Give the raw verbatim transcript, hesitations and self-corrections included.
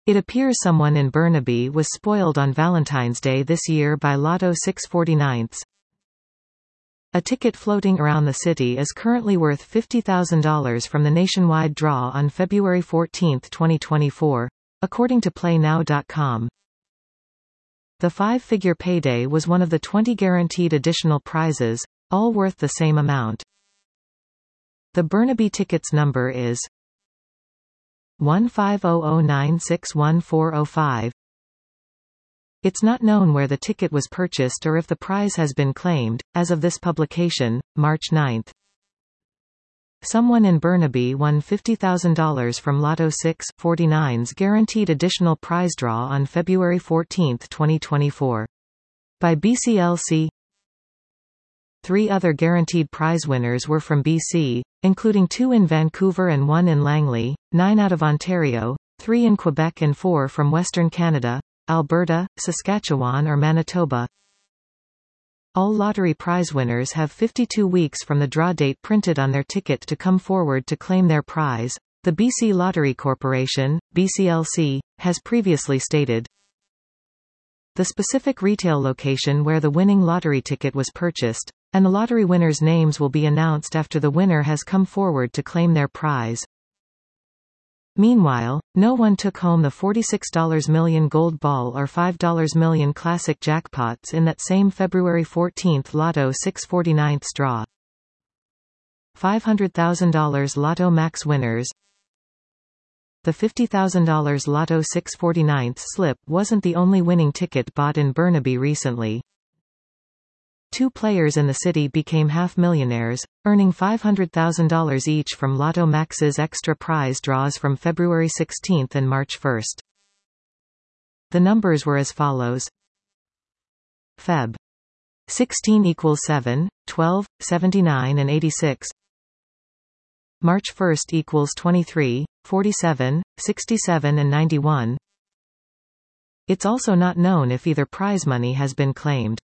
It appears someone in Burnaby was spoiled on Valentine's Day this year by Lotto six forty-nine. A ticket floating around the city is currently worth fifty thousand dollars from the nationwide draw on February fourteenth twenty twenty-four, according to play now dot com. The five-figure payday was one of the twenty guaranteed additional prizes, all worth the same amount. The Burnaby tickets number is one five zero zero nine six one four zero five. It's not known where the ticket was purchased or if the prize has been claimed, as of this publication, March ninth. Someone in Burnaby won fifty thousand dollars from Lotto six forty-nine's guaranteed additional prize draw on February fourteenth twenty twenty-four. By B C L C. Three other guaranteed prize winners were from B C, including two in Vancouver and one in Langley, nine out of Ontario, three in Quebec and four from Western Canada, Alberta, Saskatchewan or Manitoba. All lottery prize winners have fifty-two weeks from the draw date printed on their ticket to come forward to claim their prize, the B C Lottery Corporation, B C L C, has previously stated. The specific retail location where the winning lottery ticket was purchased, and the lottery winners' names will be announced after the winner has come forward to claim their prize. Meanwhile, no one took home the forty-six million dollars gold ball or five million classic jackpots in that same February fourteenth Lotto six forty-nine draw. five hundred thousand dollars Lotto Max winners. The fifty thousand dollars Lotto six forty-nine slip wasn't the only winning ticket bought in Burnaby recently. Two players in the city became half-millionaires, earning five hundred thousand dollars each from Lotto Max's extra prize draws from February sixteenth and March first. The numbers were as follows. Feb. sixteen equals seven, twelve, seventy-nine and eighty-six. March first equals twenty-three, forty-seven, sixty-seven and ninety-one. It's also not known if either prize money has been claimed.